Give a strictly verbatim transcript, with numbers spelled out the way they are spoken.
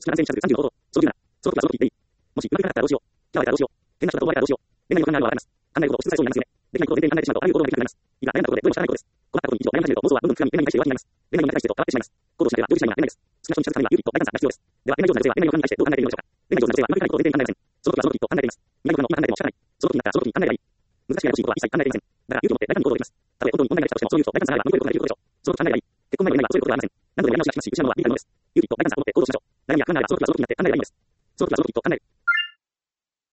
きな男性に近づくさんじゅうの方法。そういうなら、その時はその時言っていい。もし、うまくいかなかったらどうしよう。キャラやったらどうしよう。変な人だと思われたらどうしよう。恋愛の考えるのはわかります。考えることを押し付けそうになりますよね。できないことを前提に考えてしまうと、ああいう行動ができなくなります。いいが、悩んだことでどうにもしゃあないことです。困ったことに以上悩み始めると、妄想はどんどん膨らみ、恋愛に対して弱気になります。恋愛の中に対してと変わってしまいます。行動しなければ両立しないには恋愛です。好きな人に近づくためには勇気と大胆さが必要です。では、恋愛上手な女性は恋愛の考えに対してどう考えているのでしょうか。恋愛上手な女性はうまくいかないことを前提に考えません。その時はその時と考えています。未来のことも今考えても仕方ない。その時になったらその時に考えればいい。難しくややこしいことは一切考えていません。だから勇気を持って大胆に行動できます。たとえ本当に問題が来たとしても、その勇気と大胆さがあれば乗り越えることができることでしょう。その時考えればいい。結婚前の恋愛はそういうことではありません。何度でもやり直しがきますし、失うのはビビたるものです。勇気と大胆さを持って行動しましょう。悩みや考えならばその時はその時になって考えればいいんです。その時はその時と考える。